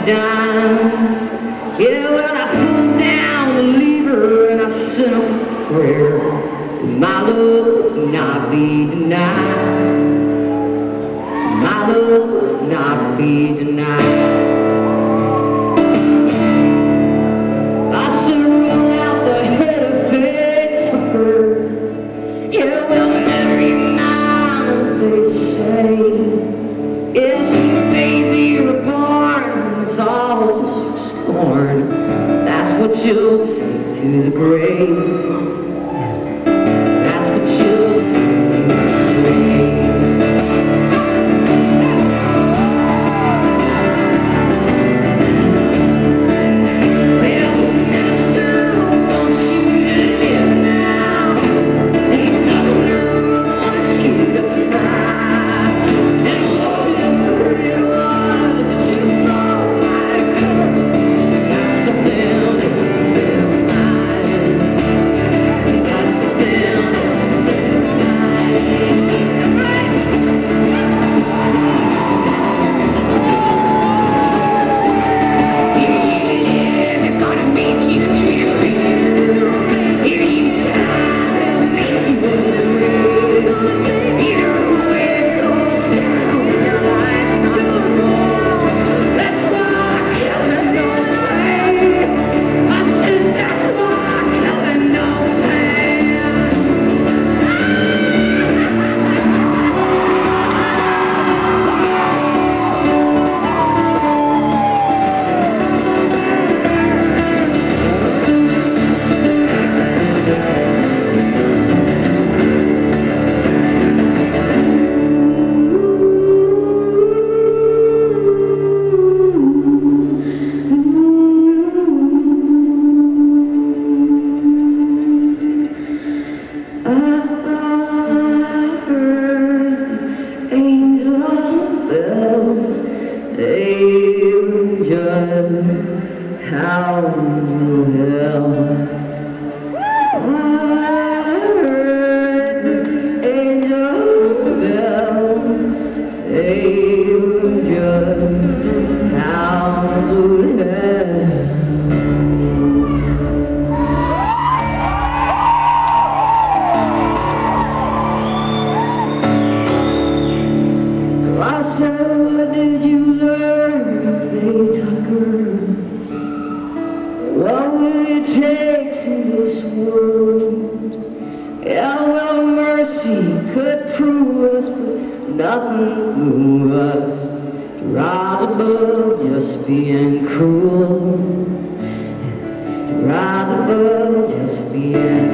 dime. Yeah, well, I pulled down the lever and I sent up a prayer. My love would not be denied. My love would not be denied. I said, roll out the head of face of her. Yeah, well, every mile they say is a baby reborn. It's all just for scorn. That's what you'll say to the grave. That's what you'll say to the grave. How to hell I heard angel bells. They were just how to hell. So I said, what did you learn, Faye Tucker? What will it take from this world? Yeah, well, mercy could prove us, but nothing moves us to rise above just being cruel. To rise above just being